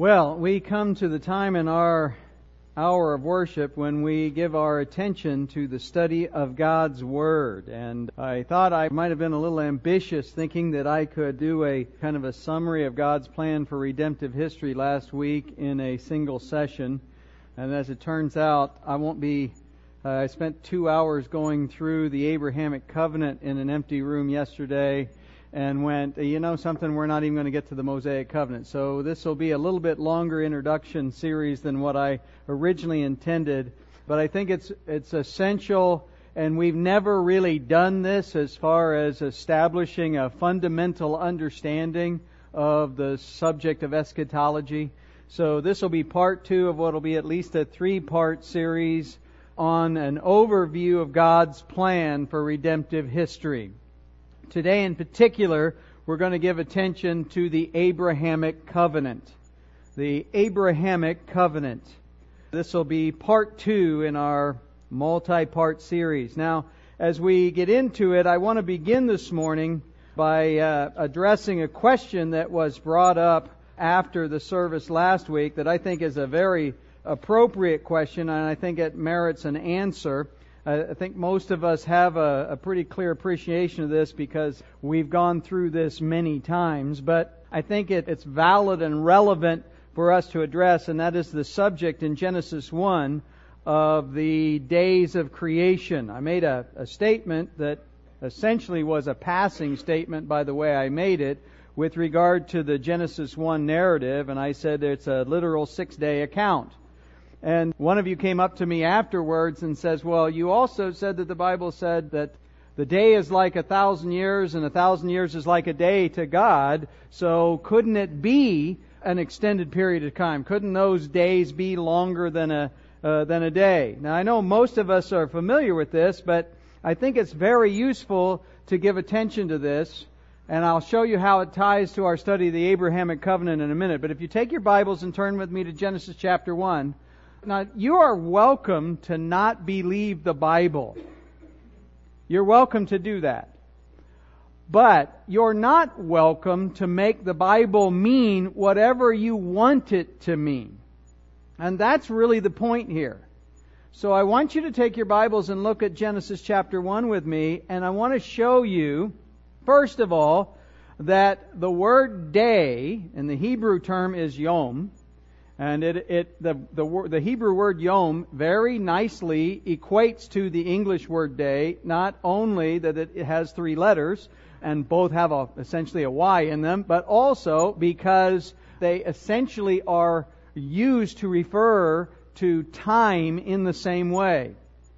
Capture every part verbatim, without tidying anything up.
Well, we come to the time in our hour of worship when we give our attention to the study of God's Word. And I thought I might have been a little ambitious thinking that I could do a kind of a summary of God's plan for redemptive history last week in a single session. And as it turns out, I won't be... Uh, I spent two hours going through the Abrahamic covenant in an empty room yesterday and went, you know something, we're not even going to get to the Mosaic covenant. So this will be a little bit longer introduction series than what I originally intended. But I think it's it's essential, and we've never really done this as far as establishing a fundamental understanding of the subject of eschatology. So this will be part two of what will be at least a three-part series on an overview of God's plan for redemptive history. Today in particular, we're going to give attention to the Abrahamic covenant. The Abrahamic covenant. This will be part two in our multi-part series. Now, as we get into it, I want to begin this morning by uh, addressing a question that was brought up after the service last week that I think is a very appropriate question, and I think it merits an answer. I think most of us have a, a pretty clear appreciation of this because we've gone through this many times, but I think it, it's valid and relevant for us to address, and that is the subject in Genesis one of the days of creation. I made a, a statement that essentially was a passing statement by the way I made it with regard to the Genesis one narrative, and I said it's a literal six-day account. And one of you came up to me afterwards and says, well, you also said that the Bible said that the day is like a thousand years and a thousand years is like a day to God. So couldn't it be an extended period of time? Couldn't those days be longer than a uh, than a day? Now, I know most of us are familiar with this, but I think it's very useful to give attention to this. And I'll show you how it ties to our study of the Abrahamic covenant in a minute. But if you take your Bibles and turn with me to Genesis chapter one, now, you are welcome to not believe the Bible. You're welcome to do that. But you're not welcome to make the Bible mean whatever you want it to mean. And that's really the point here. So I want you to take your Bibles and look at Genesis chapter one with me, and I want to show you, first of all, that the word day, in the Hebrew term, is yom. And it, it the, the the Hebrew word yom very nicely equates to the English word day, not only that it has three letters, and both have a, essentially a Y in them, but also because they essentially are used to refer to time in the same way.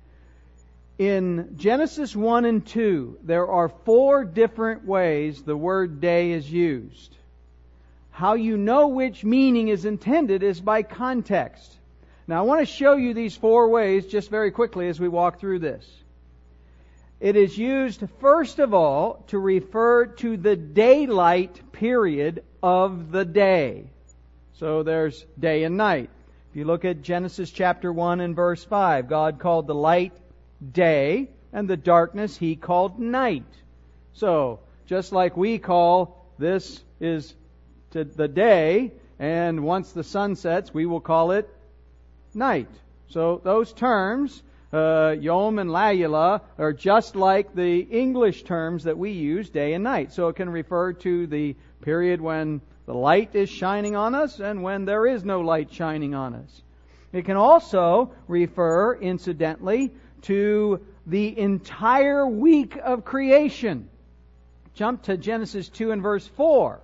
In Genesis one and two, there are four different ways the word day is used. How you know which meaning is intended is by context. Now, I want to show you these four ways just very quickly as we walk through this. It is used, first of all, to refer to the daylight period of the day. So there's day and night. If you look at Genesis chapter one and verse five, God called the light day, and the darkness He called night. So, just like we call this is to the day, and once the sun sets, we will call it night. So those terms, uh, Yom and Layla, are just like the English terms that we use, day and night. So it can refer to the period when the light is shining on us and when there is no light shining on us. It can also refer, incidentally, to the entire week of creation. Jump to Genesis two and verse four.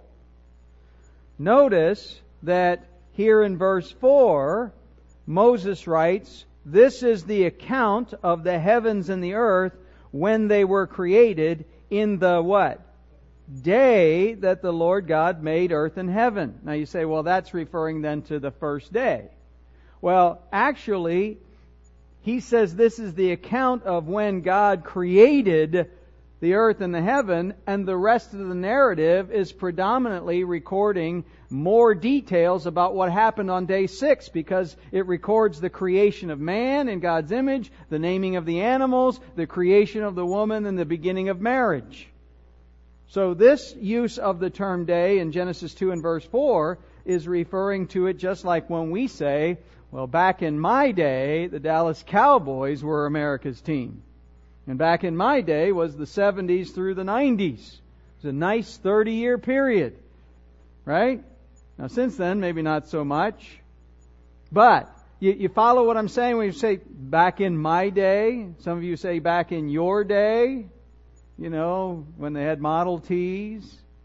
Notice that here in verse four, Moses writes, "This is the account of the heavens and the earth when they were created in the" what? "Day that the Lord God made earth and heaven." Now you say, well, that's referring then to the first day. Well, actually, he says this is the account of when God created the earth and the heaven, and the rest of the narrative is predominantly recording more details about what happened on day six, because it records the creation of man in God's image, the naming of the animals, the creation of the woman, and the beginning of marriage. So this use of the term day in Genesis two and verse four is referring to it just like when we say, well, back in my day, the Dallas Cowboys were America's team. And back in my day was the seventies through the nineties. It was a nice thirty-year period. Right? Now, since then, maybe not so much. But you, you follow what I'm saying when you say back in my day? Some of you say back in your day. You know, when they had Model Ts.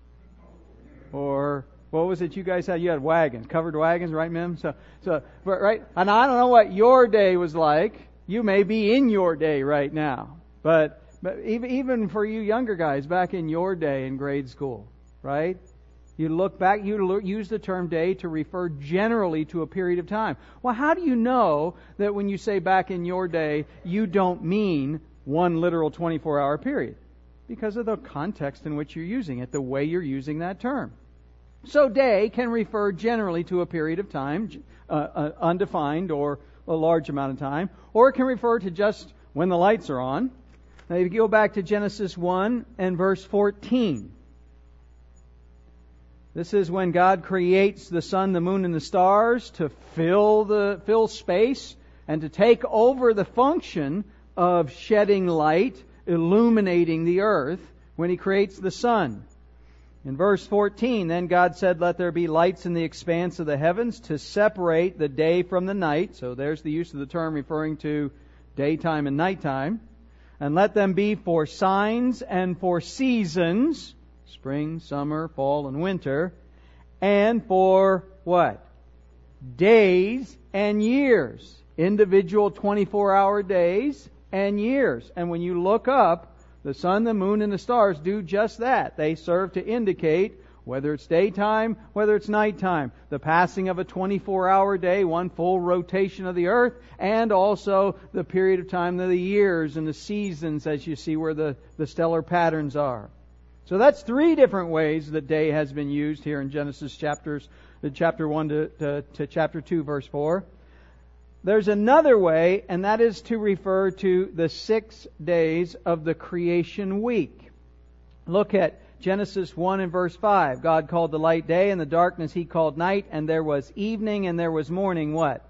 Or what was it you guys had? You had wagons, covered wagons, right, Mim? So, so, but, right? And I don't know what your day was like. You may be in your day right now. But, but even, even for you younger guys, back in your day in grade school, right? You look back, you use the term day to refer generally to a period of time. Well, how do you know that when you say back in your day, you don't mean one literal twenty-four hour period? Because of the context in which you're using it, the way you're using that term. So day can refer generally to a period of time, uh, uh, undefined or a large amount of time, or it can refer to just when the lights are on. Now, if you go back to Genesis one and verse fourteen, this is when God creates the sun, the moon, and the stars to fill the fill space and to take over the function of shedding light, illuminating the earth when He creates the sun. In verse fourteen, then God said, "Let there be lights in the expanse of the heavens to separate the day from the night." So there's the use of the term referring to daytime and nighttime. "And let them be for signs and for seasons," spring, summer, fall, and winter, "and for what? Days and years." Individual twenty-four hour days and years. And when you look up, the sun, the moon, and the stars do just that. They serve to indicate whether it's daytime, whether it's nighttime, the passing of a twenty-four hour day, one full rotation of the earth, and also the period of time of the years and the seasons, as you see where the, the stellar patterns are. So that's three different ways that day has been used here in Genesis chapters, chapter one to, to, to chapter two, verse four. There's another way, and that is to refer to the six days of the creation week. Look at Genesis one and verse five. God called the light day, and the darkness He called night, and there was evening and there was morning, what?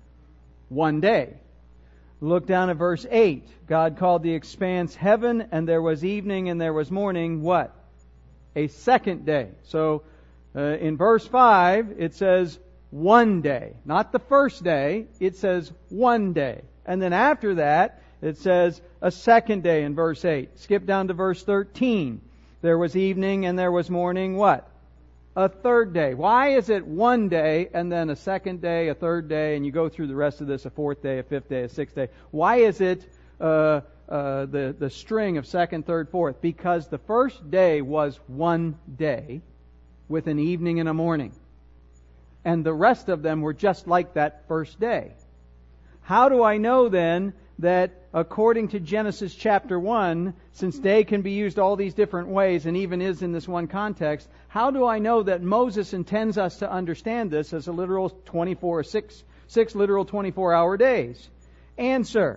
One day. Look down at verse eight. God called the expanse heaven, and there was evening and there was morning, what? A second day. So uh, in verse five, it says one day. Not the first day. It says one day. And then after that, it says a second day in verse eight. Skip down to verse thirteen. There was evening and there was morning, what? A third day. Why is it one day and then a second day, a third day, and you go through the rest of this, a fourth day, a fifth day, a sixth day? Why is it uh, uh, the, the string of second, third, fourth? Because the first day was one day with an evening and a morning. And the rest of them were just like that first day. How do I know then that according to Genesis chapter one, since day can be used all these different ways and even is in this one context, how do I know that Moses intends us to understand this as a literal twenty-four, six, six literal twenty-four hour days? Answer: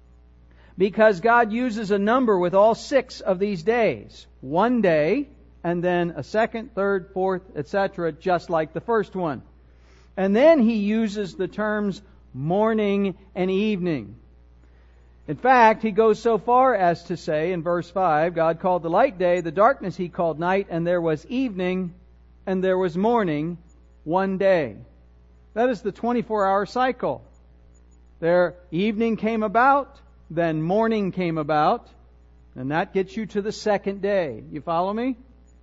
because God uses a number with all six of these days. One day, and then a second, third, fourth, et cetera, just like the first one. And then He uses the terms morning and evening. In fact, He goes so far as to say in verse five, God called the light day, the darkness He called night, and there was evening and there was morning one day. That is the twenty-four hour cycle. There, evening came about, then morning came about, and that gets you to the second day. You follow me?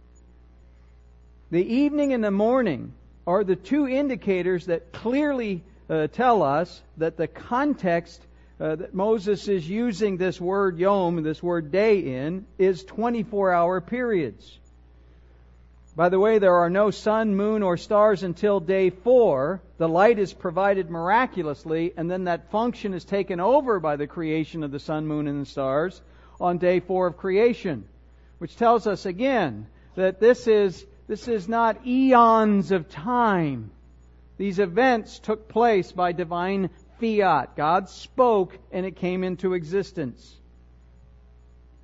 The evening and the morning are the two indicators that clearly uh, tell us that the context uh, that Moses is using this word yom, this word day in, is twenty-four hour periods. By the way, there are no sun, moon, or stars until day four. The light is provided miraculously, and then that function is taken over by the creation of the sun, moon, and the stars on day four of creation, which tells us again that this is This is not eons of time. These events took place by divine fiat. God spoke and it came into existence.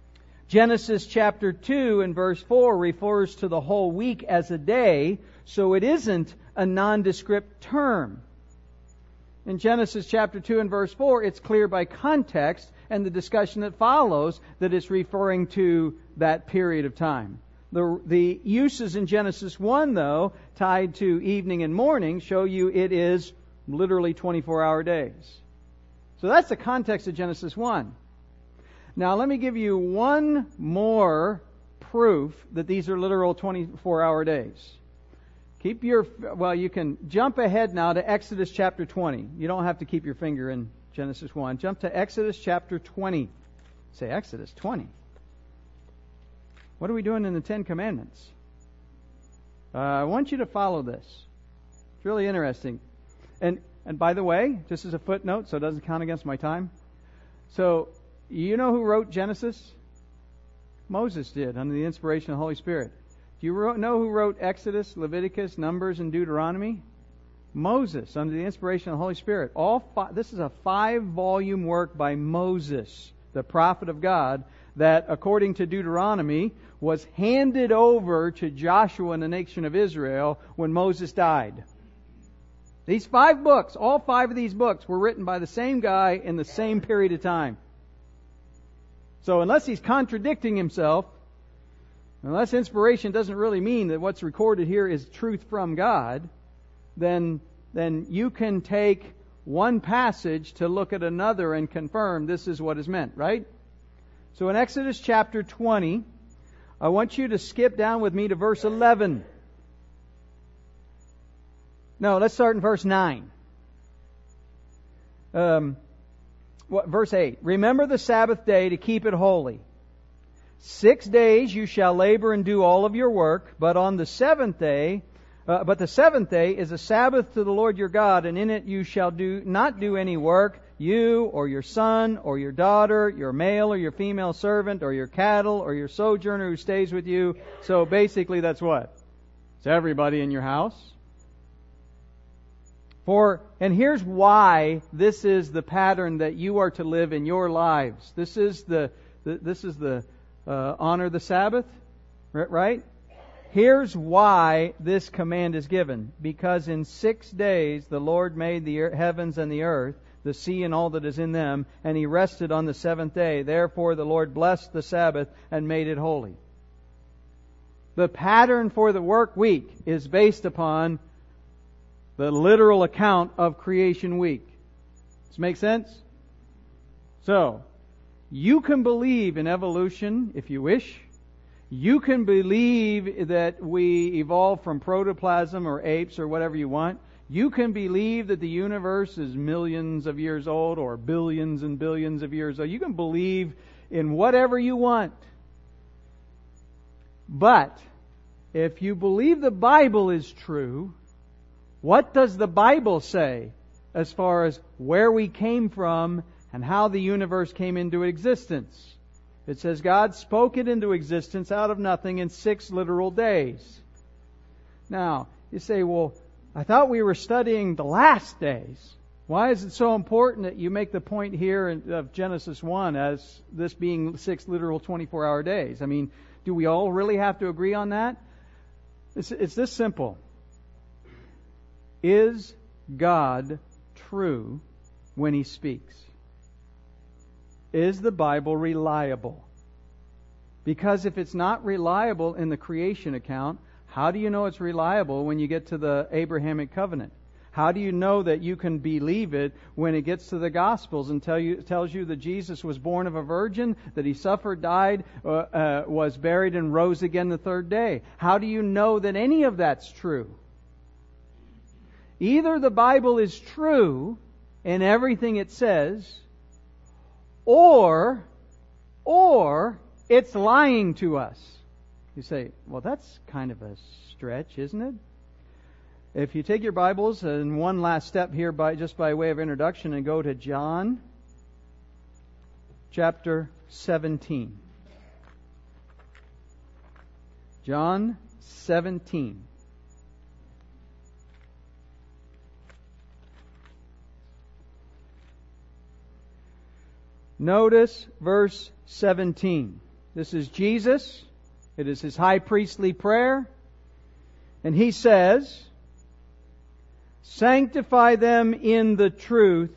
Genesis chapter two and verse four refers to the whole week as a day, so it isn't a nondescript term. In Genesis chapter two and verse four, it's clear by context and the discussion that follows that it's referring to that period of time. The, the uses in Genesis one, though, tied to evening and morning, show you it is literally twenty-four hour days. So that's the context of Genesis one. Now let me give you one more proof that these are literal twenty-four hour days. Keep your, well, you can jump ahead now to Exodus chapter twenty. You don't have to keep your finger in Genesis one. Jump to Exodus chapter twenty. Say Exodus twenty. What are we doing in the Ten Commandments? Uh, I want you to follow this. It's really interesting. And and by the way, just as a footnote, so it doesn't count against my time. So, you know who wrote Genesis? Moses did, under the inspiration of the Holy Spirit. Do you know who wrote Exodus, Leviticus, Numbers, and Deuteronomy? Moses, under the inspiration of the Holy Spirit. All five, this is a five-volume work by Moses, the prophet of God, that, according to Deuteronomy, was handed over to Joshua and the nation of Israel when Moses died. These five books, all five of these books, were written by the same guy in the same period of time. So unless he's contradicting himself, unless inspiration doesn't really mean that what's recorded here is truth from God, then, then you can take one passage to look at another and confirm this is what is meant, right? So in Exodus chapter twenty, I want you to skip down with me to verse eleven. No, let's start in verse nine. Um, what, verse eight. Remember the Sabbath day to keep it holy. Six days you shall labor and do all of your work, but on the seventh day, uh, but the seventh day is a Sabbath to the Lord your God, and in it you shall do not do any work, you or your son or your daughter, your male or your female servant, or your cattle or your sojourner who stays with you. So basically that's what? It's everybody in your house. For, and here's why this is the pattern that you are to live in your lives. This is the, the this is the uh, honor the Sabbath, right? Here's why this command is given. Because in six days the Lord made the heavens and the earth, the sea and all that is in them, and He rested on the seventh day. Therefore the Lord blessed the Sabbath and made it holy. The pattern for the work week is based upon the literal account of creation week. Does this make sense? So, you can believe in evolution if you wish. You can believe that we evolved from protoplasm or apes or whatever you want. You can believe that the universe is millions of years old or billions and billions of years old. You can believe in whatever you want. But if you believe the Bible is true, what does the Bible say as far as where we came from and how the universe came into existence? It says God spoke it into existence out of nothing in six literal days. Now, you say, well, I thought we were studying the last days. Why is it so important that you make the point here of Genesis one as this being six literal twenty-four hour days? I mean, do we all really have to agree on that? It's, it's this simple. Is God true when He speaks? Is the Bible reliable? Because if it's not reliable in the creation account, how do you know it's reliable when you get to the Abrahamic covenant? How do you know that you can believe it when it gets to the Gospels and tell you, tells you that Jesus was born of a virgin, that He suffered, died, uh, uh, was buried, and rose again the third day? How do you know that any of that's true? Either the Bible is true in everything it says, or, or it's lying to us. You say, well, that's kind of a stretch, isn't it? If you take your Bibles and one last step here by just by way of introduction and go to John chapter seventeen. John seventeen. Notice verse seventeen. This is Jesus. It is His high priestly prayer. And He says, sanctify them in the truth.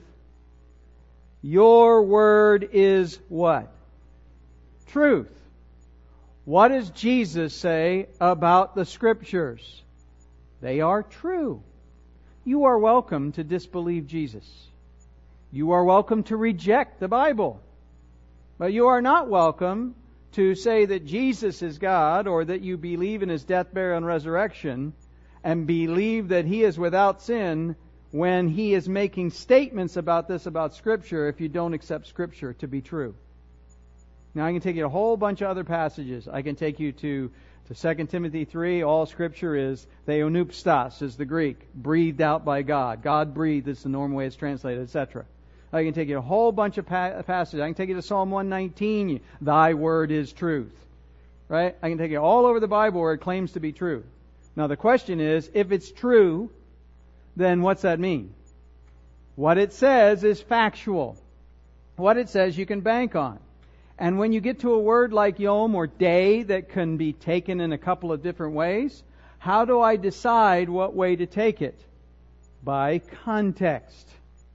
Your word is what? Truth. What does Jesus say about the Scriptures? They are true. You are welcome to disbelieve Jesus. You are welcome to reject the Bible. But you are not welcome to say that Jesus is God, or that you believe in His death, burial, and resurrection, and believe that He is without sin, when He is making statements about this, about Scripture, if you don't accept Scripture to be true. Now, I can take you to a whole bunch of other passages. I can take you to, to Second Timothy three. All Scripture is theonoupstos, is the Greek, breathed out by God. God breathed is the normal way it's translated, et cetera. I can take you to a whole bunch of pa- passages. I can take you to Psalm one nineteen. Thy word is truth. Right? I can take you all over the Bible where it claims to be true. Now, the question is, if it's true, then what's that mean? What it says is factual. What it says you can bank on. And when you get to a word like yom or day that can be taken in a couple of different ways, how do I decide what way to take it? By context.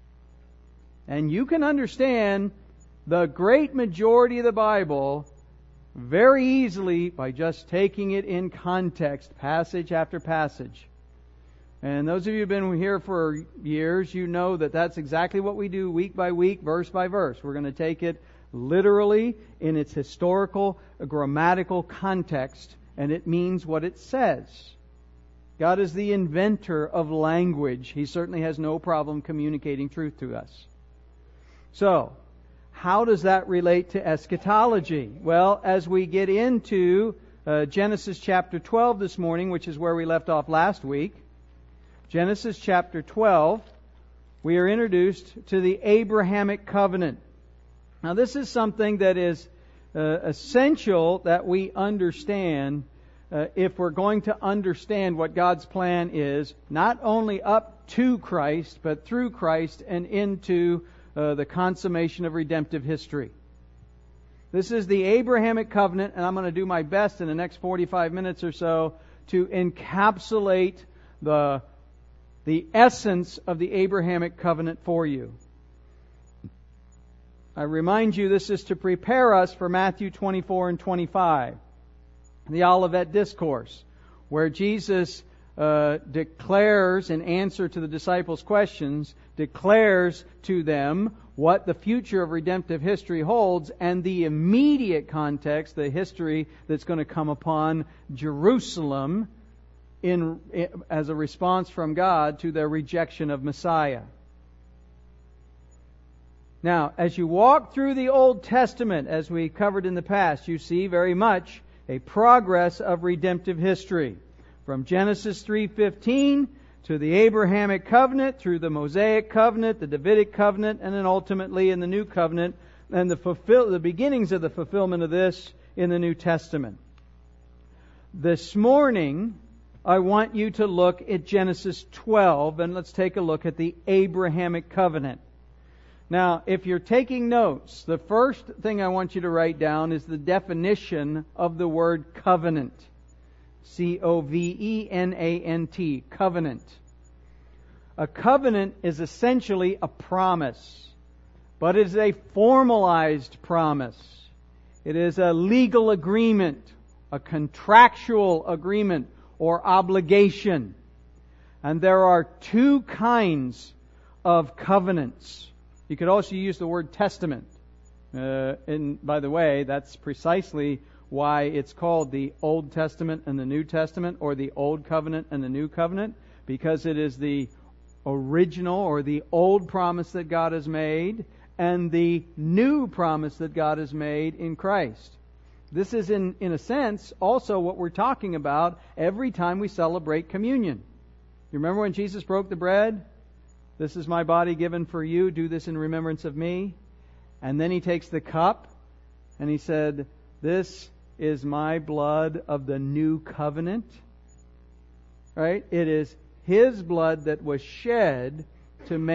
And you can understand the great majority of the Bible very easily by just taking it in context, passage after passage. And those of you who have been here for years, you know that that's exactly what we do week by week, verse by verse. We're going to take it literally in its historical, grammatical context, and it means what it says. God is the inventor of language. He certainly has no problem communicating truth to us. So, how does that relate to eschatology? Well, as we get into uh, Genesis chapter twelve this morning, which is where we left off last week, Genesis chapter twelve, we are introduced to the Abrahamic covenant. Now, this is something that is uh, essential that we understand uh, if we're going to understand what God's plan is, not only up to Christ, but through Christ and into uh, the consummation of redemptive history. This is the Abrahamic covenant, and I'm going to do my best in the next forty-five minutes or so to encapsulate the, the essence of the Abrahamic covenant for you. I remind you, this is to prepare us for Matthew twenty-four and twenty-five, the Olivet Discourse, where Jesus uh, declares, in answer to the disciples' questions, declares to them what the future of redemptive history holds and the immediate context, the history that's going to come upon Jerusalem in, in as a response from God to their rejection of Messiah. Now, as you walk through the Old Testament, as we covered in the past, you see very much a progress of redemptive history. From Genesis three fifteen to the Abrahamic covenant, through the Mosaic covenant, the Davidic covenant, and then ultimately in the New Covenant, and the fulfill the beginnings of the fulfillment of this in the New Testament. This morning, I want you to look at Genesis twelve, and let's take a look at the Abrahamic covenant. Now, if you're taking notes, the first thing I want you to write down is the definition of the word covenant. C O V E N A N T, covenant. A covenant is essentially a promise, but it is a formalized promise. It is a legal agreement, a contractual agreement or obligation. And there are two kinds of covenants. You could also use the word testament. Uh, and by the way, that's precisely why it's called the Old Testament and the New Testament, or the Old Covenant and the New Covenant, because it is the original or the old promise that God has made and the new promise that God has made in Christ. This is, in, in a sense, also what we're talking about every time we celebrate communion. You remember when Jesus broke the bread? This is my body given for you. Do this in remembrance of me. And then He takes the cup and He said, this is my blood of the new covenant. Right? It is His blood that was shed to make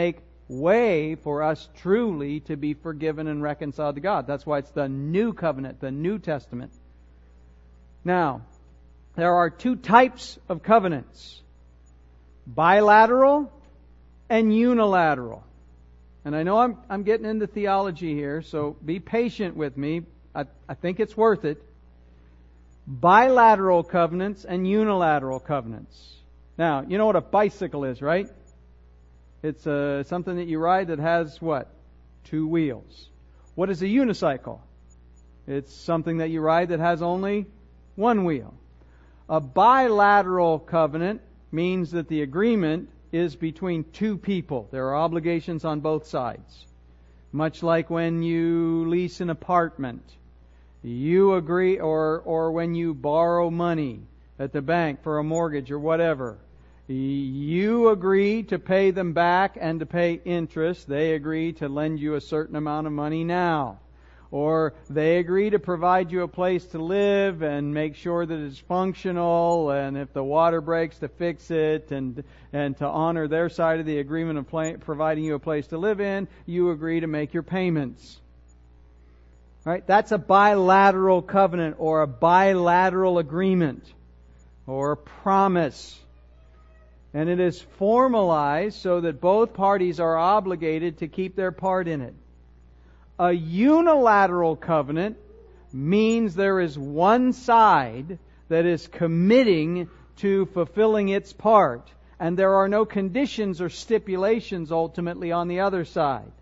way for us truly to be forgiven and reconciled to God. That's why it's the New Covenant, the New Testament. Now, there are two types of covenants: bilateral and unilateral. And I know I'm I'm getting into theology here, so be patient with me. I, I think it's worth it. Bilateral covenants and unilateral covenants. Now, you know what a bicycle is, right? It's uh, something that you ride that has what? Two wheels. What is a unicycle? It's something that you ride that has only one wheel. A bilateral covenant means that the agreement is between two people. There are obligations on both sides. Much like when you lease an apartment, you agree, or or when you borrow money at the bank for a mortgage or whatever, you agree to pay them back and to pay interest. They agree to lend you a certain amount of money now. Or they agree to provide you a place to live and make sure that it's functional, and if the water breaks, to fix it, and and to honor their side of the agreement of play, providing you a place to live in. You agree to make your payments. Right? That's a bilateral covenant or a bilateral agreement or a promise. And it is formalized so that both parties are obligated to keep their part in it. A unilateral covenant means there is one side that is committing to fulfilling its part, and there are no conditions or stipulations ultimately on the other side.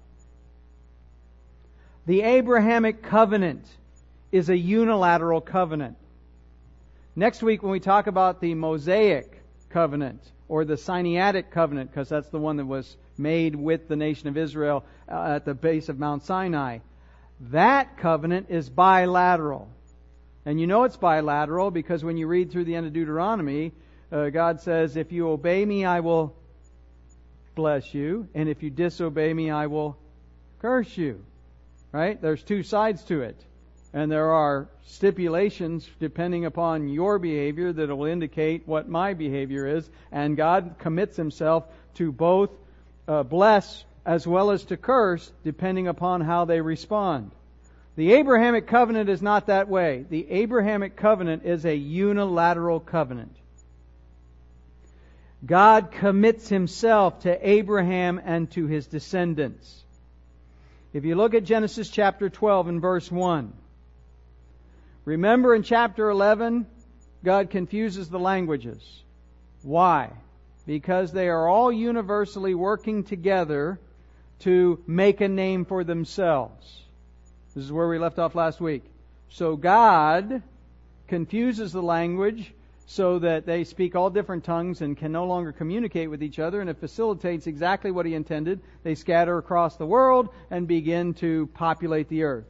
The Abrahamic covenant is a unilateral covenant. Next week when we talk about the Mosaic covenant, or the Sinaitic covenant, because that's the one that was made with the nation of Israel uh, at the base of Mount Sinai. That covenant is bilateral. And you know it's bilateral because when you read through the end of Deuteronomy, uh, God says, if you obey me, I will bless you, and if you disobey me, I will curse you. Right? There's two sides to it. And there are stipulations depending upon your behavior that will indicate what my behavior is. And God commits Himself to both uh, bless as well as to curse, depending upon how they respond. The Abrahamic covenant is not that way. The Abrahamic covenant is a unilateral covenant. God commits Himself to Abraham and to his descendants. If you look at Genesis chapter twelve and verse one, remember in chapter eleven, God confuses the languages. Why? Because they are all universally working together to make a name for themselves. This is where we left off last week. So God confuses the language so that they speak all different tongues and can no longer communicate with each other, and it facilitates exactly what He intended. They scatter across the world and begin to populate the earth.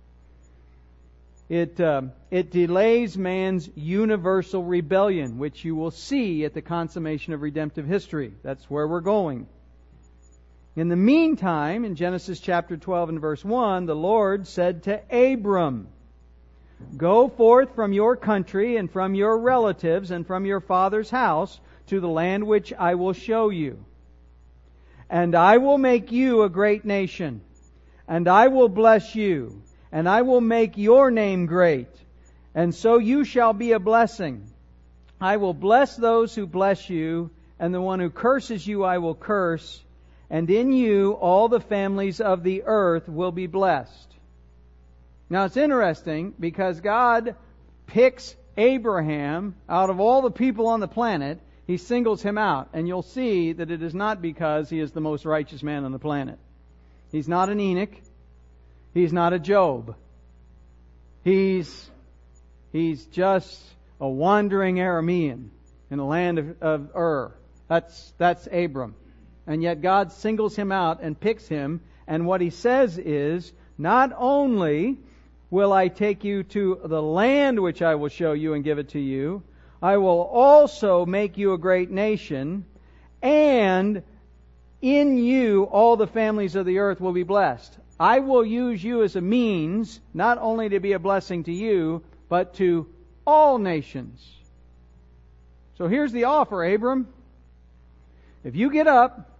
It uh, it delays man's universal rebellion, which you will see at the consummation of redemptive history. That's where we're going. In the meantime, in Genesis chapter twelve and verse one, the Lord said to Abram, "Go forth from your country and from your relatives and from your father's house to the land which I will show you. And I will make you a great nation, and I will bless you, and I will make your name great, and so you shall be a blessing. I will bless those who bless you, and the one who curses you I will curse, and in you all the families of the earth will be blessed." Now it's interesting because God picks Abraham out of all the people on the planet. He singles him out, and you'll see that it is not because he is the most righteous man on the planet. He's not an Enoch. He's not a Job. He's he's just a wandering Aramean in the land of, of Ur. That's that's Abram. And yet God singles him out and picks him, and what He says is, not only will I take you to the land which I will show you and give it to you, I will also make you a great nation, and in you all the families of the earth will be blessed. I will use you as a means, not only to be a blessing to you, but to all nations. So here's the offer, Abram. If you get up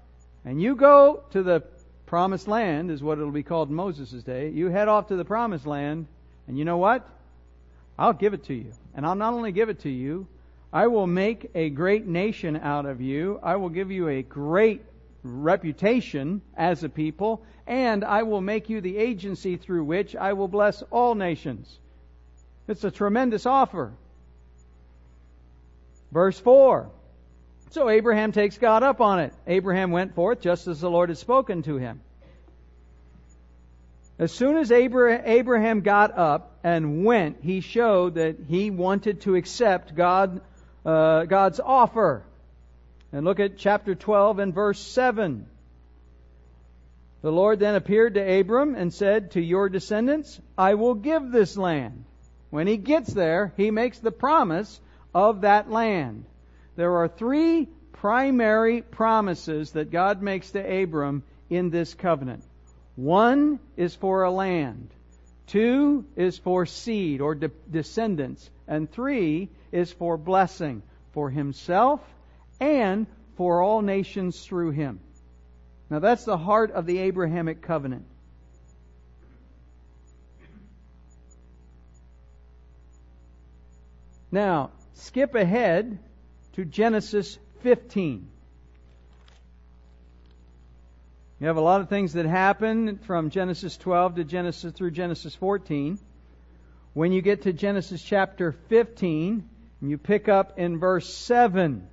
and you go to the promised land, is what it'll be called in Moses' day. You head off to the promised land, and you know what? I'll give it to you. And I'll not only give it to you, I will make a great nation out of you. I will give you a great reputation as a people, and I will make you the agency through which I will bless all nations. It's a tremendous offer. Verse four. So Abraham takes God up on it. Abraham went forth just as the Lord had spoken to him. As soon as Abraham got up and went, he showed that he wanted to accept God, uh, God's offer. And look at chapter twelve and verse seven. The Lord then appeared to Abram and said, to your descendants, I will give this land. When he gets there, he makes the promise of that land. There are three primary promises that God makes to Abram in this covenant. One is for a land. Two is for seed or de- descendants. And three is for blessing for himself and for all nations through him. Now that's the heart of the Abrahamic covenant. Now, skip ahead to Genesis fifteen. You have a lot of things that happen from Genesis twelve to Genesis through Genesis fourteen. When you get to Genesis chapter fifteen, you pick up in verse seven.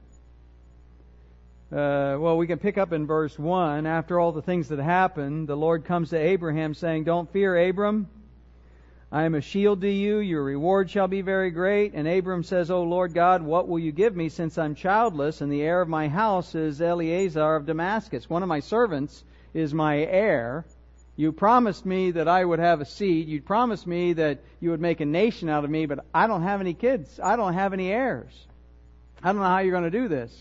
Uh, well, we can pick up in verse one. After all the things that happened, the Lord comes to Abraham saying, don't fear, Abram. I am a shield to you. Your reward shall be very great. And Abram says, O Lord God, what will you give me since I'm childless and the heir of my house is Eleazar of Damascus? One of my servants is my heir. You promised me that I would have a seed. You promised me that you would make a nation out of me, but I don't have any kids. I don't have any heirs. I don't know how you're going to do this.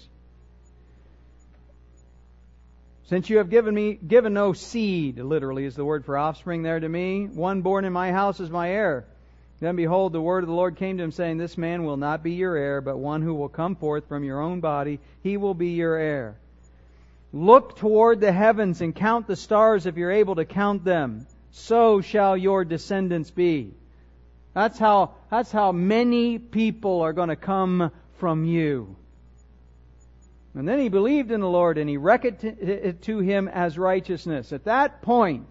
Since you have given me, given no seed, literally is the word for offspring there to me, one born in my house is my heir. Then behold, the word of the Lord came to him, saying, this man will not be your heir, but one who will come forth from your own body, he will be your heir. Look toward the heavens and count the stars if you're able to count them. So shall your descendants be. That's how, that's how many people are going to come from you. And then he believed in the Lord, and he reckoned it to him as righteousness. At that point,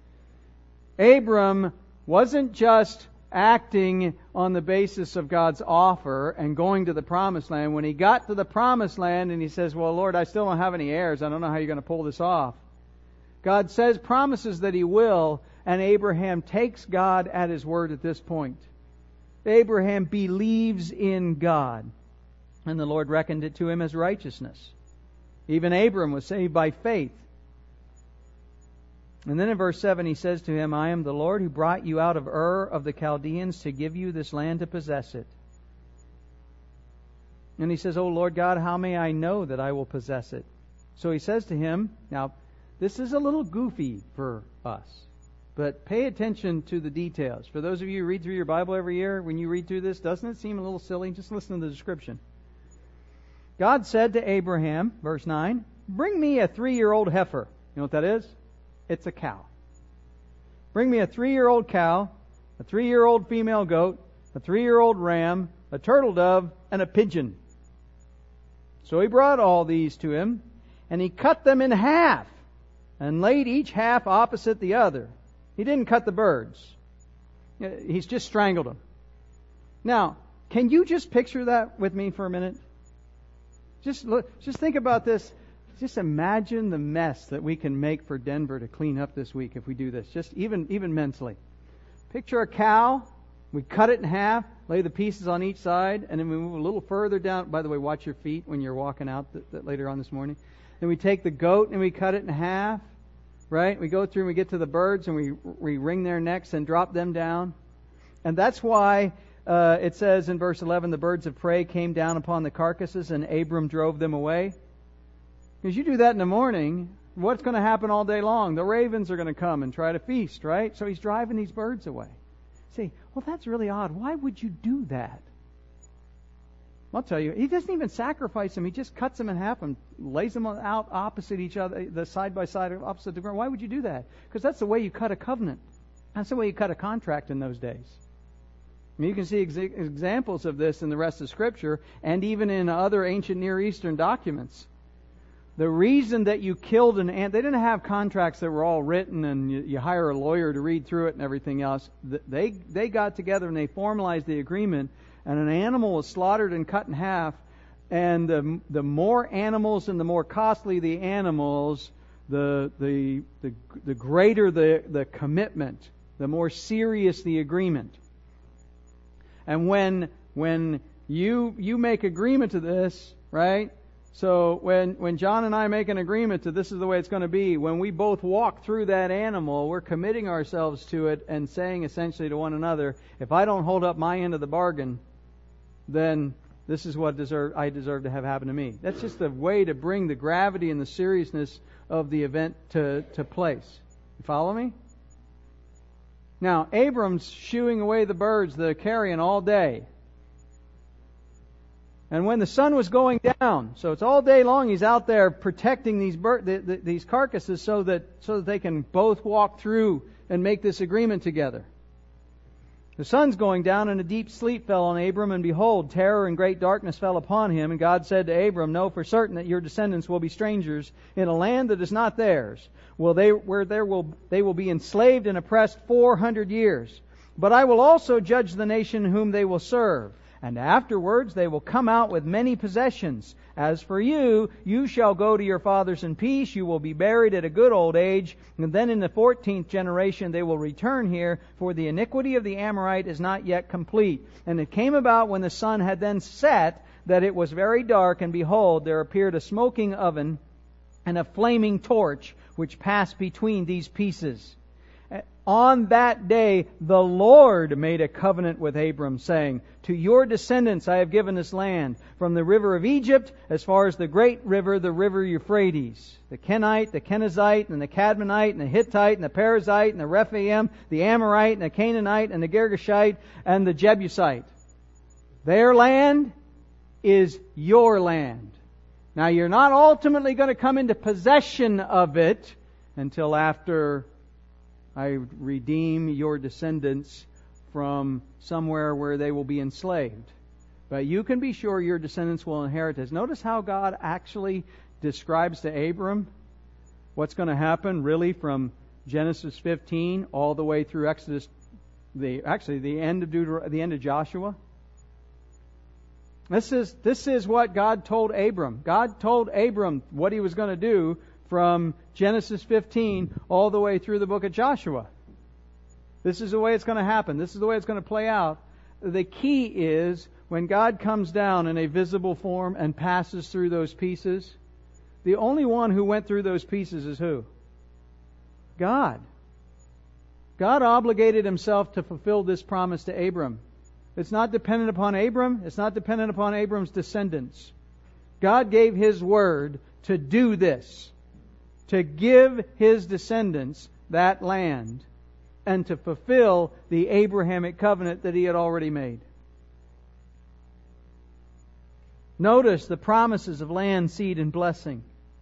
Abram wasn't just acting on the basis of God's offer and going to the promised land. When he got to the promised land and he says, well, Lord, I still don't have any heirs. I don't know how you're going to pull this off. God says, promises that he will, and Abraham takes God at his word at this point. Abraham believes in God. And the Lord reckoned it to him as righteousness. Even Abram was saved by faith. And then in verse seven he says to him, I am the Lord who brought you out of Ur of the Chaldeans to give you this land to possess it. And he says, O Lord God, how may I know that I will possess it? So he says to him, now this is a little goofy for us, but pay attention to the details. For those of you who read through your Bible every year, when you read through this, doesn't it seem a little silly? Just listen to the description. God said to Abraham, verse nine, bring me a three-year-old heifer. You know what that is? It's a cow. Bring me a three-year-old cow, a three-year-old female goat, a three-year-old ram, a turtle dove, and a pigeon. So he brought all these to him, and he cut them in half, and laid each half opposite the other. He didn't cut the birds. He's just strangled them. Now, can you just picture that with me for a minute? Just look, just think about this. Just imagine the mess that we can make for Denver to clean up this week if we do this. Just even even mentally. Picture a cow. We cut it in half, lay the pieces on each side, and then we move a little further down. By the way, watch your feet when you're walking out th- th- later on this morning. Then we take the goat and we cut it in half. Right? We go through and we get to the birds and we we wring their necks and drop them down. And that's why uh, it says in verse eleven, the birds of prey came down upon the carcasses and Abram drove them away. Because you do that in the morning, what's going to happen all day long? The ravens are going to come and try to feast, right? So he's driving these birds away. See, well, that's really odd. Why would you do that? I'll tell you, he doesn't even sacrifice them. He just cuts them in half and lays them out opposite each other, the side by side, opposite the ground. Why would you do that? Because that's the way you cut a covenant. That's the way you cut a contract in those days. I mean, you can see ex- examples of this in the rest of Scripture and even in other ancient Near Eastern documents. The reason that you killed an ant, they didn't have contracts that were all written and you, you hire a lawyer to read through it and everything else. They, they got together and they formalized the agreement, and an animal was slaughtered and cut in half, and the, the more animals and the more costly the animals, the, the, the, the greater the, the commitment, the more serious the agreement. And when when you you make agreement to this, right? So when when John and I make an agreement to this is the way it's going to be, when we both walk through that animal, we're committing ourselves to it and saying essentially to one another, if I don't hold up my end of the bargain, then this is what deserve, I deserve to have happen to me. That's just a way to bring the gravity and the seriousness of the event to, to place. You follow me? Now, Abram's shooing away the birds that are carrion all day. And when the sun was going down, so it's all day long, he's out there protecting these bird, the, the, these carcasses so that so that they can both walk through and make this agreement together. The sun's going down, and a deep sleep fell on Abram, and behold, terror and great darkness fell upon him. And God said to Abram, know for certain that your descendants will be strangers in a land that is not theirs, Well, they, where there will, they will be enslaved and oppressed four hundred years. But I will also judge the nation whom they will serve, and afterwards they will come out with many possessions. As for you, you shall go to your fathers in peace. You will be buried at a good old age. And then in the fourteenth generation they will return here, for the iniquity of the Amorite is not yet complete. And it came about when the sun had then set that it was very dark, and behold, there appeared a smoking oven and a flaming torch, which passed between these pieces. On that day, the Lord made a covenant with Abram, saying, to your descendants I have given this land, from the river of Egypt as far as the great river, the river Euphrates. The Kenite, the Kenizzite, and the Cadmonite, and the Hittite, and the Perizzite, and the Rephaim, the Amorite, and the Canaanite, and the Girgashite, and the Jebusite. Their land is your land. Now, you're not ultimately going to come into possession of it until after I redeem your descendants from somewhere where they will be enslaved. But you can be sure your descendants will inherit this. Notice how God actually describes to Abram what's going to happen really from Genesis fifteen all the way through Exodus, the actually the end of Deuter- the end of Joshua. This is this is what God told Abram. God told Abram what he was going to do from Genesis fifteen all the way through the book of Joshua. This is the way it's going to happen. This is the way it's going to play out. The key is when God comes down in a visible form and passes through those pieces, the only one who went through those pieces is who? God. God obligated himself to fulfill this promise to Abram. It's not dependent upon Abram. It's not dependent upon Abram's descendants. God gave His word to do this, to give His descendants that land, and to fulfill the Abrahamic covenant that He had already made. Notice the promises of land, seed, and blessing.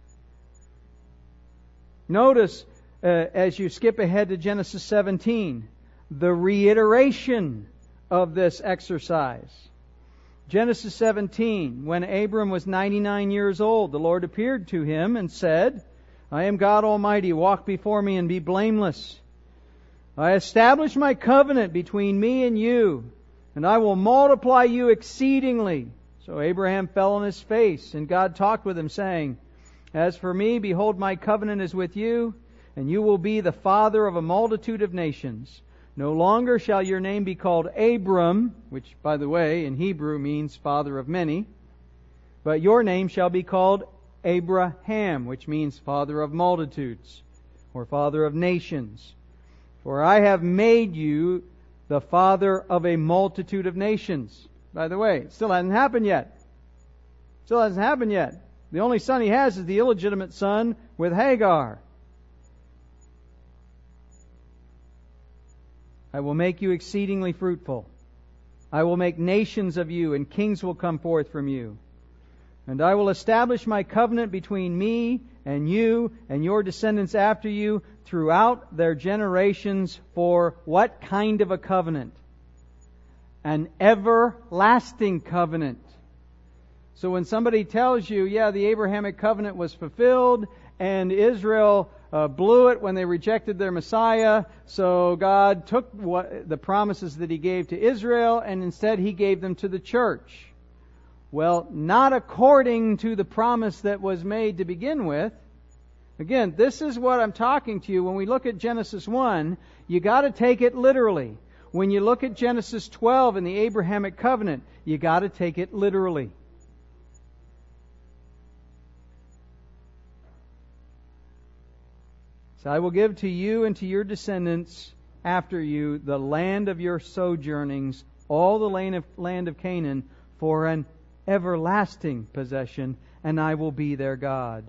Notice, uh, as you skip ahead to Genesis seventeen, the reiteration of this exercise. Genesis seventeen, when Abram was ninety-nine years old, the Lord appeared to him and said, I am God Almighty, walk before me and be blameless. I establish my covenant between me and you, and I will multiply you exceedingly. So Abraham fell on his face, and God talked with him, saying, As for me, behold, my covenant is with you, and you will be the father of a multitude of nations. No longer shall your name be called Abram, which, by the way, in Hebrew means father of many, but your name shall be called Abraham, which means father of multitudes, or father of nations. For I have made you the father of a multitude of nations. By the way, it still hasn't happened yet. Still hasn't happened yet. The only son he has is the illegitimate son with Hagar. I will make you exceedingly fruitful. I will make nations of you, and kings will come forth from you. And I will establish my covenant between me and you and your descendants after you throughout their generations for what kind of a covenant? An everlasting covenant. So when somebody tells you, yeah, the Abrahamic covenant was fulfilled and Israel uh, blew it when they rejected their Messiah, so God took what, the promises that He gave to Israel and instead He gave them to the church. Well, not according to the promise that was made to begin with. Again, this is what I'm talking to you. When we look at Genesis one, you got to take it literally. When you look at Genesis twelve and the Abrahamic covenant, you got to take it literally. So I will give to you and to your descendants after you the land of your sojournings, all the land of, land of Canaan, for an everlasting possession, and I will be their God.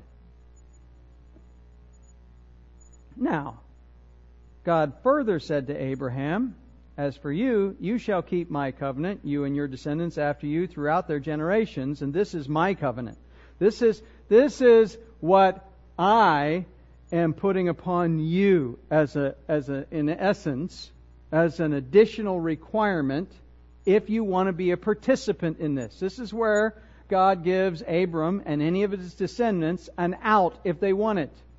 Now, God further said to Abraham, as for you, you shall keep my covenant, you and your descendants after you throughout their generations, and this is my covenant. This is, this is what I am putting upon you as a, as a, in essence, as an additional requirement if you want to be a participant in this. This is where God gives Abram and any of his descendants an out if they want it.